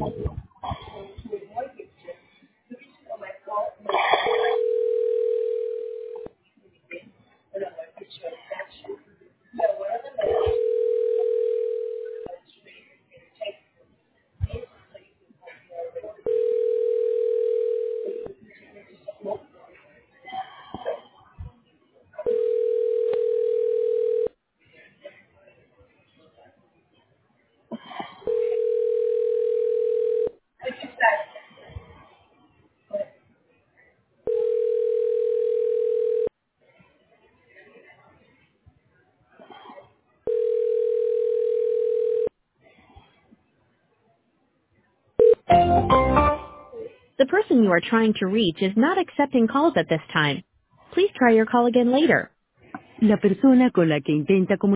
The person you are trying to reach is not accepting calls at this time. Please try your call again later. La persona con la que intenta